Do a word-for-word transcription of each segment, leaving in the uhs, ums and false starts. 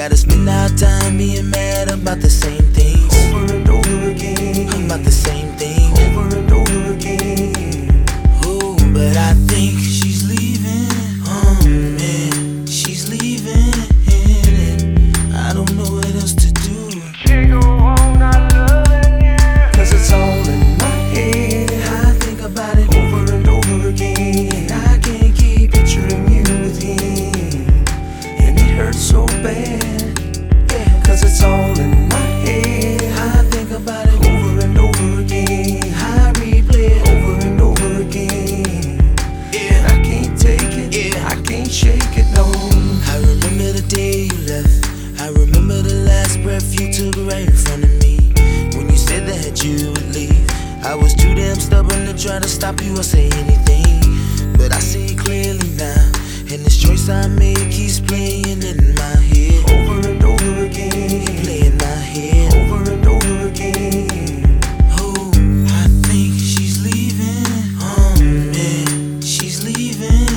gotta spend our time being mad about the same things over and over again, about the same thing over and over again. Oh, but I think she's leaving. Oh man, she's leaving. I don't know what else to do. Can't go on not loving you, 'cause it's all in my head. I think about it Over and over again, I can't keep picturing you with him, and it hurts so bad, yeah, 'cause it's all in my head. I think about it Over and over again, I replay it over and over again, yeah, and I can't take it, yeah. I can't shake it, no. I remember the day you left. I remember the last breath you took right in front of me. When you said that you would leave, I was too damn stubborn to try to stop you or say anything. But I see it clearly now, and this choice I made keeps playing in my head. Over and over again, Playing in my head. over and over again. Oh, I think she's leaving. Oh man, she's leaving.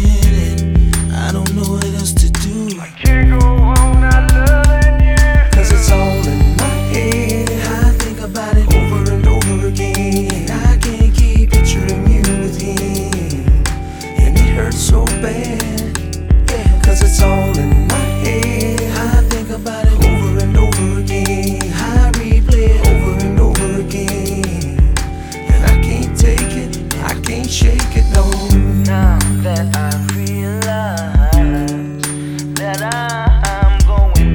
I don't know what else to do. Can't go on not loving you, 'cause it's all in my head. I think about it Over and over again, I can't keep picturing you with him, and it hurts so bad, yeah, 'cause it's all in my head. I think about it Over and over again, I replay it over and over again, and I can't take it, I can't shake it, no. now that I realize that I'm going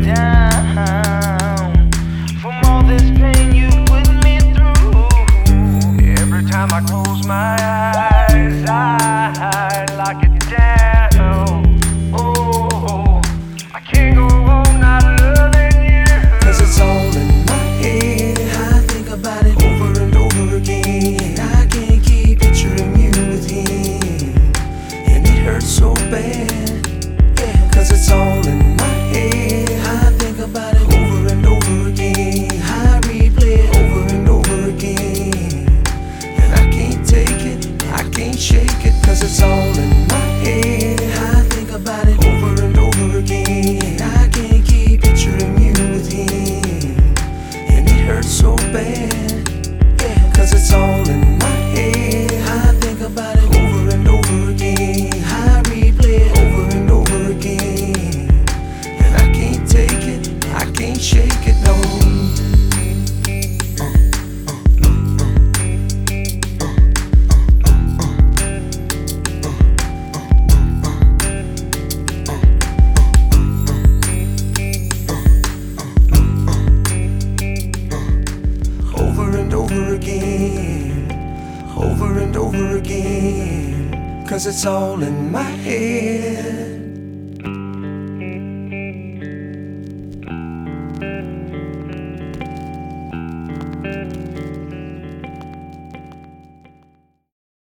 down from all this pain you put me through. Every time I close my eyes, I lock it down. Oh, I can't go on not loving you, 'cause it's all in my head. I think about it Over and over again, I can't keep picturing you with him, and it hurts so bad, yeah, 'cause it's all in my head. I think about it Over and over again, I replay it over and over again, and I can't take it, I can't shake it, 'cause it's all in my head. I think about it Over and over again, I can't keep picturing you with him, and it hurts so bad, yeah, 'cause it's all in my head. I think about it Over and over again, I replay it over and over again, and I can't take it, I can't shake it, no. Over and over again, over and over again, 'cause it's all in my head.